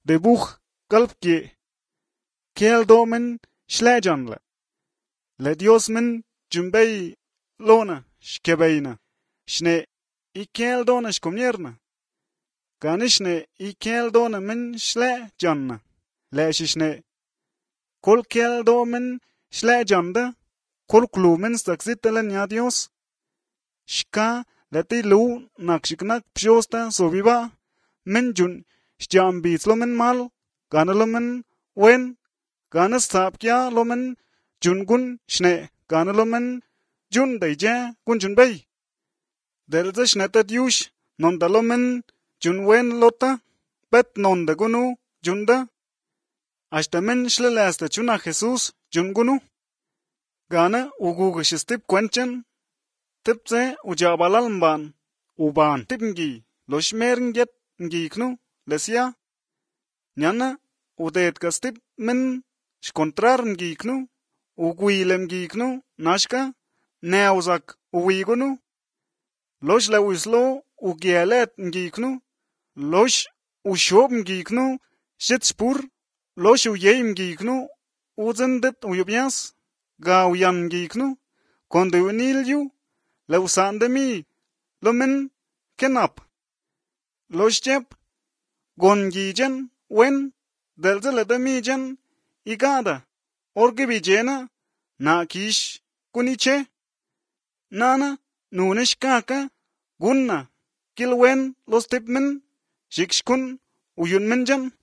de buch galpki kel domen shlejanla le Dios men jumbay lona shkebayna shne ikel dona shkomnierna ganishne ikel dona men shlejanna le shishne kol kel domen shlejanda kol klumen staxitalan ya Dios shka lati lu nakshiknak pshosta sobiba men jun shjambits lomen mal ganalomen wen ganas tapkya lomen jungun shne ganalomen jun dayja kun jun bay delza shnetat yush nondalomen jun wen lota bet nonda gunu junda hasta men shlelasta chuna Jesus jun gunu gana ugugashistip kwenchan tipse ujabalalmban uban tipngi loshmernget ngiknu lesia nyana udet kastip men shkontrar ngiknu ugwilem ngiknu nashka neuzak uwigunu losh lewislo ugielet ngiknu losh ushob ngiknu shitspur losh uyem ngiknu uzendet uyubias ga uyan ngiknu konde unilyu leusandemi lomen kenap losh chep gongijen wen delzeledemijen igada orgibijena na kish kuniche nana nunish kaka gunna kilwen los tipmen shikshkun uyun menjan